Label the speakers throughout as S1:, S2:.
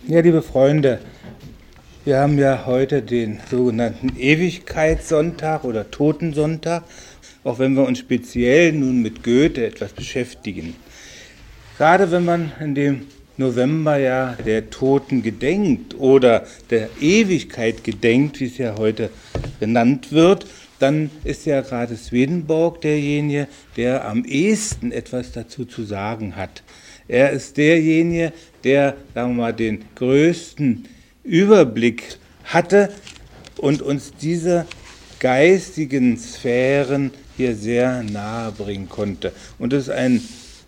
S1: Ja, liebe Freunde, wir haben ja heute den sogenannten Ewigkeitssonntag oder Totensonntag, auch wenn wir uns speziell nun mit Goethe etwas beschäftigen. Gerade wenn man in dem November ja der Toten gedenkt oder der Ewigkeit gedenkt, wie es ja heute genannt wird, dann ist ja gerade Swedenborg derjenige, der am ehesten etwas dazu zu sagen hat. Er ist derjenige, der, sagen wir mal, den größten Überblick hatte und uns diese geistigen Sphären hier sehr nahe bringen konnte. Und das ist eine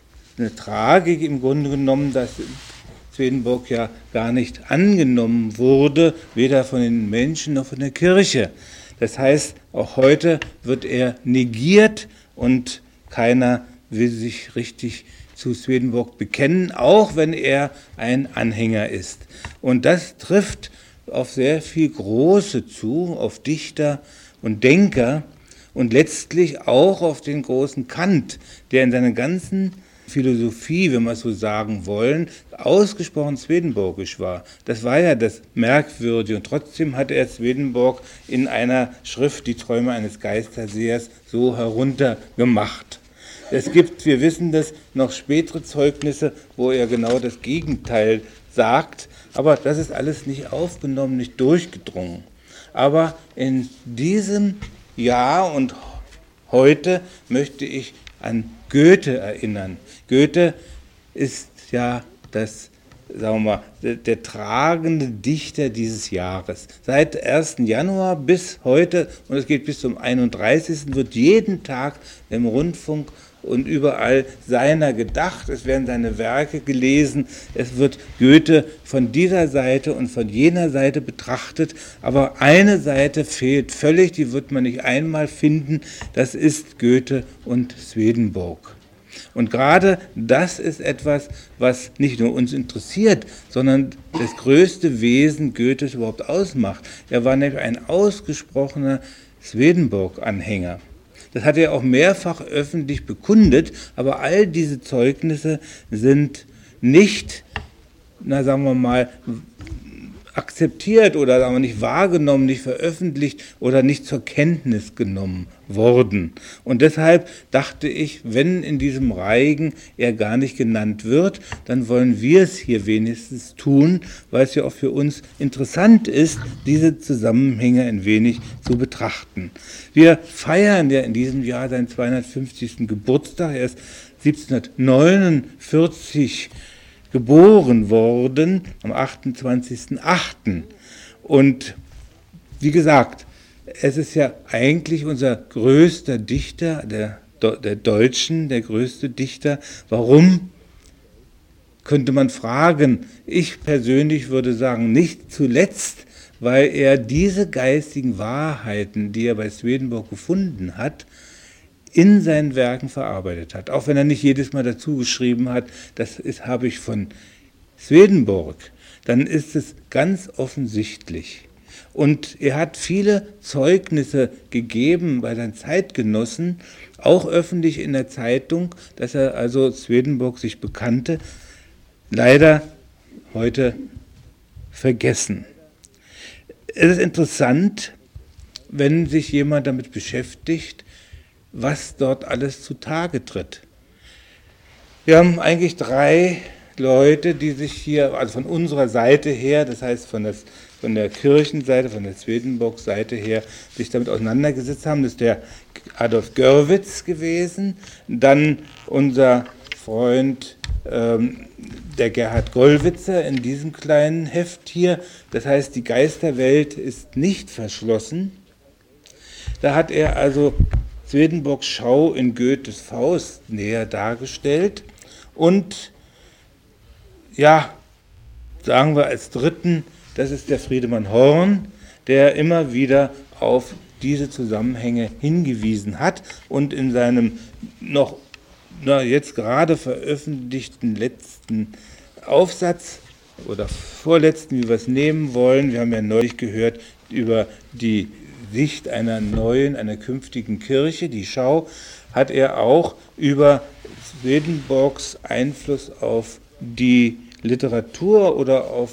S1: Tragik im Grunde genommen, dass Swedenborg ja gar nicht angenommen wurde, weder von den Menschen noch von der Kirche. Das heißt, auch heute wird er negiert und keiner will sich richtig zu Swedenborg bekennen, auch wenn er ein Anhänger ist. Und das trifft auf sehr viel Große zu, auf Dichter und Denker und letztlich auch auf den großen Kant, der in seiner ganzen Philosophie, wenn wir es so sagen wollen, ausgesprochen swedenborgisch war. Das war ja das Merkwürdige und trotzdem hat er Swedenborg in einer Schrift, Die Träume eines Geistersehers, so heruntergemacht. Es gibt, wir wissen das, noch spätere Zeugnisse, wo er genau das Gegenteil sagt, aber das ist alles nicht aufgenommen, nicht durchgedrungen. Aber in diesem Jahr und heute möchte ich an Goethe erinnern. Goethe ist ja das, sagen wir mal, der tragende Dichter dieses Jahres. Seit 1. Januar bis heute, und es geht bis zum 31. wird jeden Tag im Rundfunk und überall seiner gedacht, es werden seine Werke gelesen, es wird Goethe von dieser Seite und von jener Seite betrachtet, aber eine Seite fehlt völlig, die wird man nicht einmal finden, das ist Goethe und Swedenborg. Und gerade das ist etwas, was nicht nur uns interessiert, sondern das größte Wesen Goethes überhaupt ausmacht. Er war nämlich ein ausgesprochener Swedenborg-Anhänger. Das hat er auch mehrfach öffentlich bekundet, aber all diese Zeugnisse sind nicht, sagen wir mal, akzeptiert oder sagen wir, nicht wahrgenommen, nicht veröffentlicht oder nicht zur Kenntnis genommen worden. Und deshalb dachte ich, wenn in diesem Reigen er gar nicht genannt wird, dann wollen wir es hier wenigstens tun, weil es ja auch für uns interessant ist, diese Zusammenhänge ein wenig zu betrachten. Wir feiern ja in diesem Jahr seinen 250. Geburtstag. Er ist 1749 geboren worden, am 28.08. Und wie gesagt, es ist ja eigentlich unser größter Dichter, der Deutschen, der größte Dichter. Warum? Könnte man fragen. Ich persönlich würde sagen, nicht zuletzt, weil er diese geistigen Wahrheiten, die er bei Swedenborg gefunden hat, in seinen Werken verarbeitet hat. Auch wenn er nicht jedes Mal dazu geschrieben hat, habe ich von Swedenborg, dann ist es ganz offensichtlich. Und er hat viele Zeugnisse gegeben bei seinen Zeitgenossen, auch öffentlich in der Zeitung, dass er also Swedenborg sich bekannte, leider heute vergessen. Es ist interessant, wenn sich jemand damit beschäftigt, was dort alles zutage tritt. Wir haben eigentlich 3 Leute, die sich hier, also von unserer Seite her, das heißt von der Kirchenseite, von der Swedenborg-Seite her, sich damit auseinandergesetzt haben. Das ist der Adolf Görwitz gewesen, dann unser Freund der Gerhard Gollwitzer in diesem kleinen Heft hier. Das heißt, die Geisterwelt ist nicht verschlossen. Da hat er also Swedenborgs Schau in Goethes Faust näher dargestellt. Und ja, sagen wir als dritten, das ist der Friedemann Horn, der immer wieder auf diese Zusammenhänge hingewiesen hat und in seinem noch jetzt gerade veröffentlichten letzten Aufsatz oder vorletzten, wie wir es nehmen wollen, wir haben ja neulich gehört über die Sicht einer künftigen Kirche, die Schau, hat er auch über Swedenborgs Einfluss auf die Literatur oder auf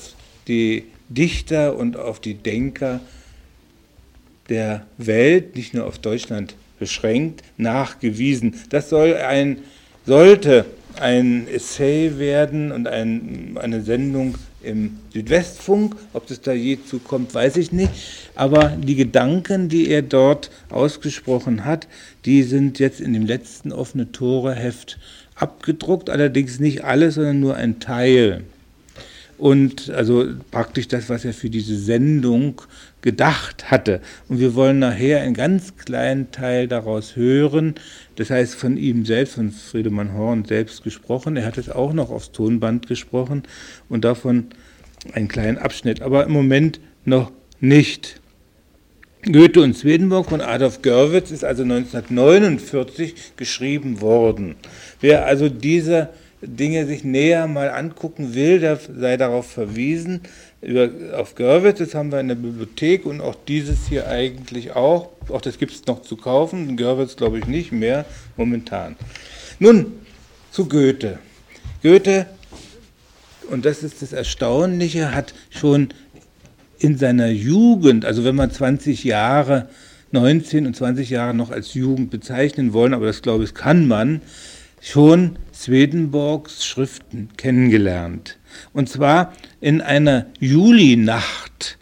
S1: die Dichter und auf die Denker der Welt, nicht nur auf Deutschland beschränkt, nachgewiesen. Das sollte ein Essay werden und eine Sendung im Südwestfunk. Ob es da je zukommt, weiß ich nicht. Aber die Gedanken, die er dort ausgesprochen hat, die sind jetzt in dem letzten Offene Tore-Heft abgedruckt. Allerdings nicht alles, sondern nur ein Teil. Und also praktisch das, was er für diese Sendung gedacht hatte. Und wir wollen nachher einen ganz kleinen Teil daraus hören. Das heißt, von ihm selbst, von Friedemann Horn selbst gesprochen. Er hat es auch noch aufs Tonband gesprochen und davon einen kleinen Abschnitt, aber im Moment noch nicht. Goethe und Swedenborg von Adolf Görwitz ist also 1949 geschrieben worden. Wer also diese Dinge sich näher mal angucken will, der sei darauf verwiesen. Auf Görwitz, das haben wir in der Bibliothek und auch dieses hier eigentlich auch. Auch das gibt es noch zu kaufen, in Görwitz glaube ich nicht mehr momentan. Nun zu Goethe. Goethe, und das ist das Erstaunliche, hat schon in seiner Jugend, also wenn man 20 Jahre, 19 und 20 Jahre noch als Jugend bezeichnen wollen, aber das glaube ich kann man, schon Swedenborgs Schriften kennengelernt. Und zwar in einer Julinacht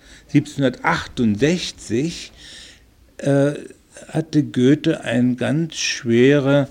S1: 1768 hatte Goethe einen ganz schweren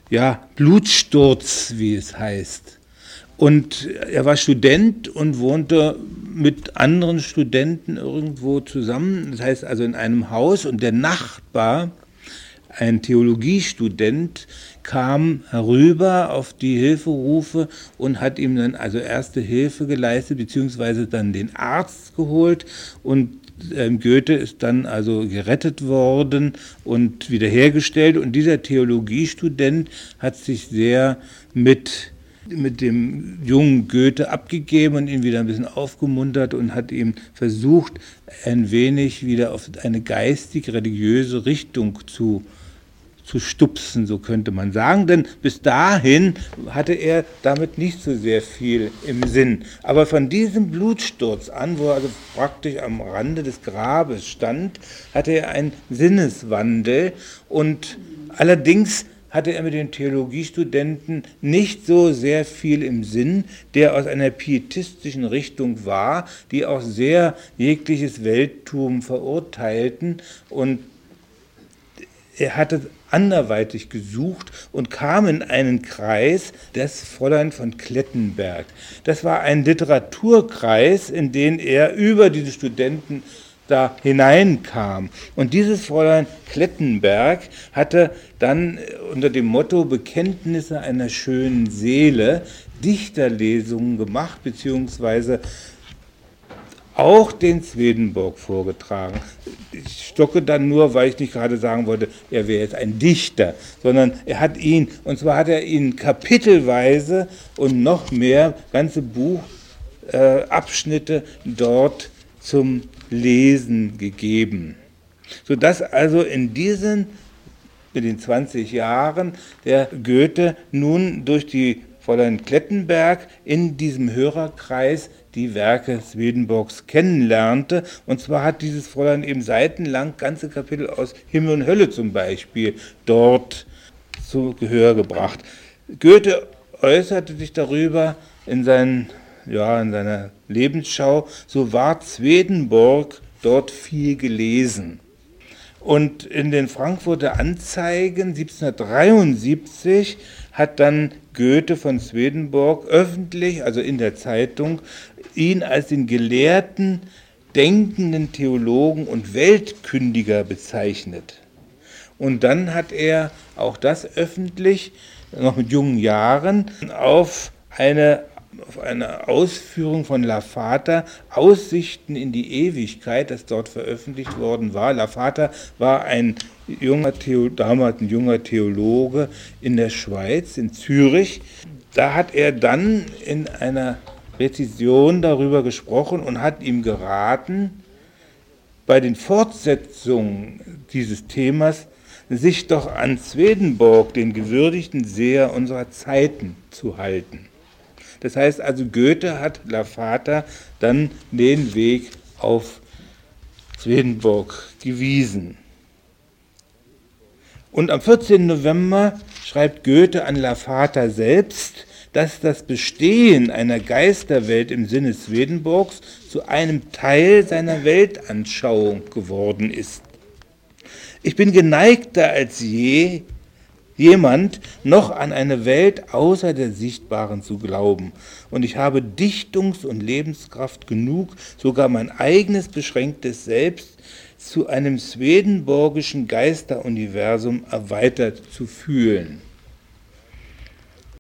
S1: Blutsturz, wie es heißt. Und er war Student und wohnte mit anderen Studenten irgendwo zusammen, das heißt also in einem Haus, und der Nachbar, ein Theologiestudent, kam herüber auf die Hilferufe und hat ihm dann also erste Hilfe geleistet, beziehungsweise dann den Arzt geholt, und Goethe ist dann also gerettet worden und wiederhergestellt, und dieser Theologiestudent hat sich sehr mit dem jungen Goethe abgegeben und ihn wieder ein bisschen aufgemuntert und hat ihm versucht, ein wenig wieder auf eine geistig-religiöse Richtung zu stupsen, so könnte man sagen, denn bis dahin hatte er damit nicht so sehr viel im Sinn. Aber von diesem Blutsturz an, wo er also praktisch am Rande des Grabes stand, hatte er einen Sinneswandel, und allerdings hatte er mit den Theologiestudenten nicht so sehr viel im Sinn, der aus einer pietistischen Richtung war, die auch sehr jegliches Welttum verurteilten, und er hatte anderweitig gesucht und kam in einen Kreis, das Fräulein von Klettenberg. Das war ein Literaturkreis, in den er über diese Studenten da hineinkam. Und dieses Fräulein Klettenberg hatte dann unter dem Motto Bekenntnisse einer schönen Seele Dichterlesungen gemacht, beziehungsweise auch den Swedenborg vorgetragen. Ich stocke dann nur, weil ich nicht gerade sagen wollte, er wäre jetzt ein Dichter, sondern er hat ihn kapitelweise und noch mehr ganze Buchabschnitte dort zum Lesen gegeben. Sodass also mit den 20 Jahren der Goethe nun durch die Fräulein Klettenberg in diesem Hörerkreis die Werke Swedenborgs kennenlernte. Und zwar hat dieses Fräulein eben seitenlang ganze Kapitel aus Himmel und Hölle zum Beispiel dort zu Gehör gebracht. Goethe äußerte sich darüber in seiner Lebensschau, so ward Swedenborg dort viel gelesen. Und in den Frankfurter Anzeigen 1773 hat dann Goethe von Swedenborg öffentlich, also in der Zeitung, ihn als den gelehrten, denkenden Theologen und Weltkündiger bezeichnet. Und dann hat er auch das öffentlich, noch mit jungen Jahren, auf eine Ausführung von Lavater, Aussichten in die Ewigkeit, das dort veröffentlicht worden war. Lavater war damals ein junger Theologe in der Schweiz, in Zürich. Da hat er dann in einer Rezension darüber gesprochen und hat ihm geraten, bei den Fortsetzungen dieses Themas sich doch an Swedenborg, den gewürdigten Seher unserer Zeiten, zu halten. Das heißt also, Goethe hat Lavater dann den Weg auf Swedenborg gewiesen. Und am 14. November schreibt Goethe an Lavater selbst, dass das Bestehen einer Geisterwelt im Sinne Swedenborgs zu einem Teil seiner Weltanschauung geworden ist. Ich bin geneigter als jemand noch an eine Welt außer der Sichtbaren zu glauben. Und ich habe Dichtungs- und Lebenskraft genug, sogar mein eigenes beschränktes Selbst zu einem swedenborgischen Geisteruniversum erweitert zu fühlen.